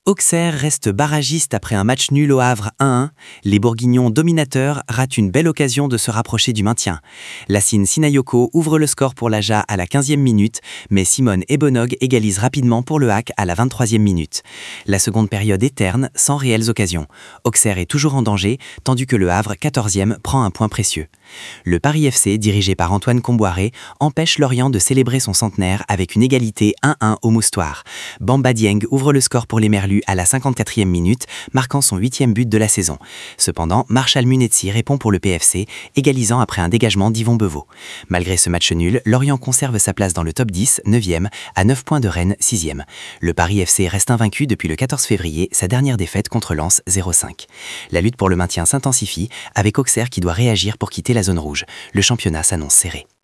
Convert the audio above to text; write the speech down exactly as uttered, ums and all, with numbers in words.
Auxerre reste barragiste après un match nul au Havre un un. Les Bourguignons dominateurs ratent une belle occasion de se rapprocher du maintien. Lassine Sinayoko ouvre le score pour l'A J A à la quinzième minute, mais Simone Ebonog égalise rapidement pour le H A C à la vingt-troisième minute. La seconde période est terne, sans réelles occasions. Auxerre est toujours en danger, tandis que le Havre, quatorzième, prend un point précieux. Le Paris F C, dirigé par Antoine Comboiré, empêche Lorient de célébrer son centenaire avec une égalité un un au Moustoir. Bamba Dieng ouvre le score pour les Merlus à la cinquante-quatrième minute, marquant son huitième but de la saison. Cependant, Marshall Munetsi répond pour le P F C, égalisant après un dégagement d'Yvon Beveau. Malgré ce match nul, Lorient conserve sa place dans le top dix, neuvième, à neuf points de Rennes, sixième. Le Paris F C reste invaincu depuis le quatorze février, sa dernière défaite contre Lens zéro cinq. La lutte pour le maintien s'intensifie, avec Auxerre qui doit réagir pour quitter la zone rouge. Le championnat s'annonce serré.